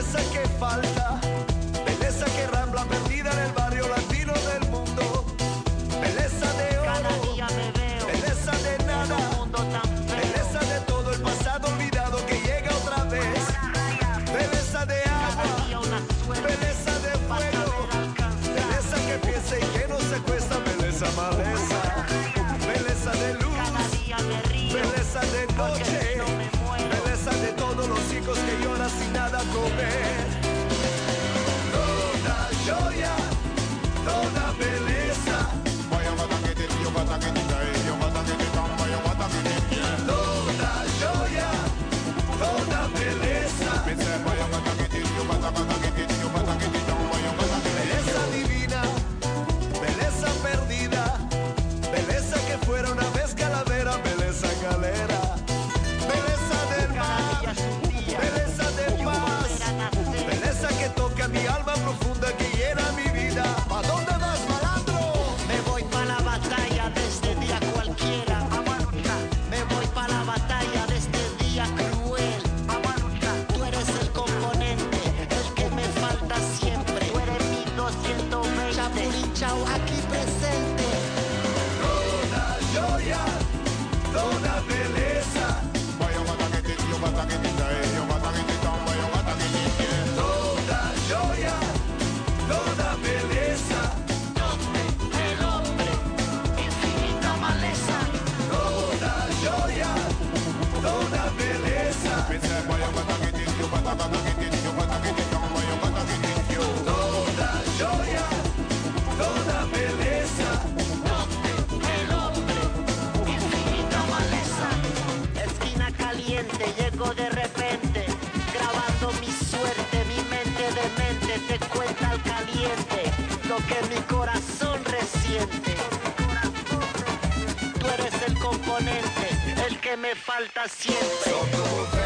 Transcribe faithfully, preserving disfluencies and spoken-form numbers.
belleza que falta, belleza que rambla perdida en el barrio latino del mundo, belleza de oro, Cada día me veo belleza de nada, en un mundo tan feo. belleza de todo el pasado olvidado que llega otra vez, belleza de Cada agua, día una suerte belleza de para fuego, saber alcanzar. belleza que piensa y que no se cuesta, belleza maleza, belleza de luz, Cada día me río belleza de porque noche, si no me muero. belleza de todos los hijos que lloran sin nada comer. Toda joya, toda belleza, toda joya, toda belleza, belleza divina, belleza perdida, belleza que fuera una vez calavera, belleza galera, belleza del Cada mar, día es un día belleza de y un paz, volver a nacer. belleza que toca mi alma profunda, que llena mi vida. ¿Pa' dónde vas, malandro? Me voy pa' la batalla de este día cualquiera. Vamos a luchar. Me voy pa' la batalla de este día cruel. Vamos a luchar. Tú eres el componente, el que me falta siempre. Tú eres mi doscientos veinte. Chapulín Chao aquí presente. Toda joya, toda belleza, toda joya, toda belleza, El hombre, infinita maleza. toda joya, toda belleza, toda joya, toda belleza. El hombre, infinita maleza. Esquina caliente, llego de repente, grabando mi suerte, mi mente de mente te cuenta al caliente lo que mi corazón resiente. Tú eres el componente, el que me falta siempre. Son como